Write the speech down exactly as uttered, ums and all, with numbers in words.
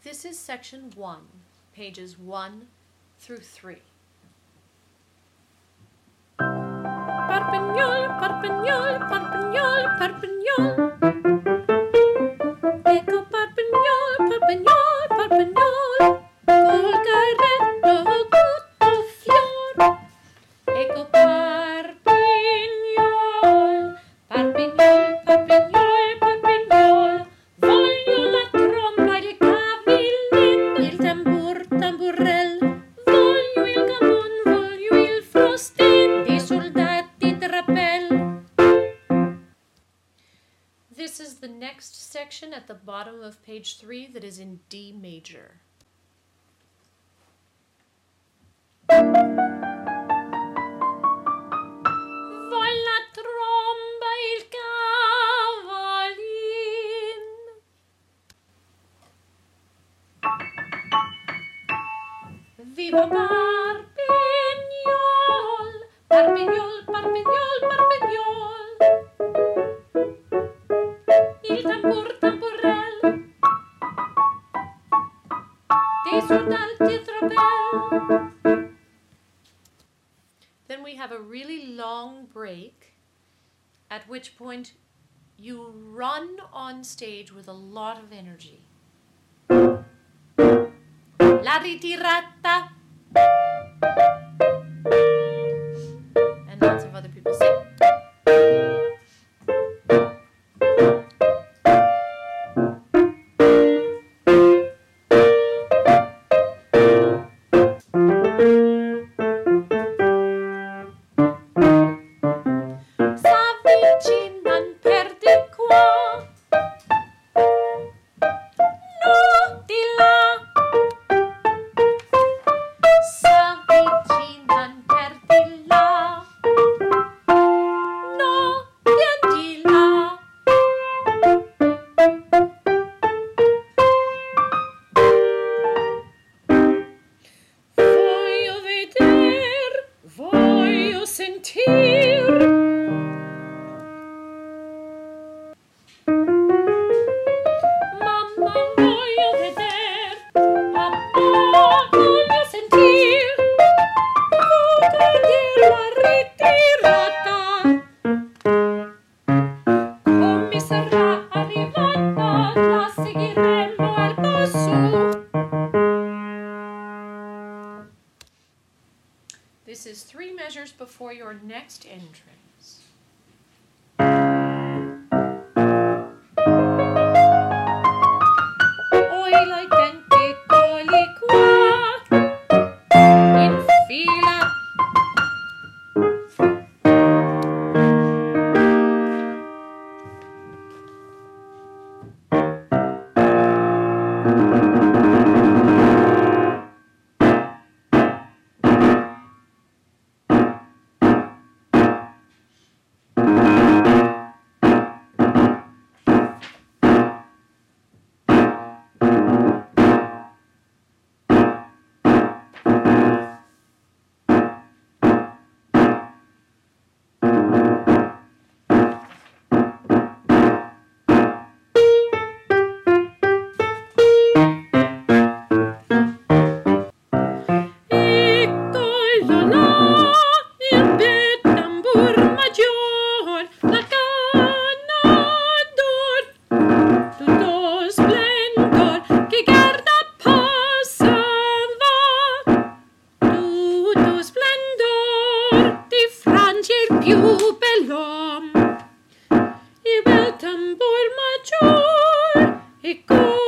This is section one, pages one through three. Parpignol, parpignol, parpignol, parpignol. Ecco parpignol, parpignol, parpignol. Col carretto tutto fior. Ecco parpignol, parpignol, parpignol, parpignol. Voglio la tromba, il cavillin, il tambur, tamburell. Voglio il gamon, voglio il frostin, i soldati trapel. This is the next section at the bottom of page three that is in D major. Vol la tromba, il cavallin. Viva Parpignol, Parpignol, Parpignol, Parpignol. Il tambur, tamburell, dei soldati trapel. Then we have a really long break, at which point you run on stage with a lot of energy. La ritirata. And lots of other people sing. S'avvicinan per di qua. No, di là. S'avvicinan per di là. No, vien di là. Voglio veder, voglio sentir. Mamma voglio veder, papà voglio sentir. Voglio la ritirata. Come sarà arrivata, la seguiremo al passo. This is three measures before your next entrance. Oi la gente coli qua in fila. Eccolo là, il bel tambur maggior, la canna d'or, tutto splendor che guarda passa va, tutto splendor di Francia il più bell'uom, il bel tambur maggior, ecco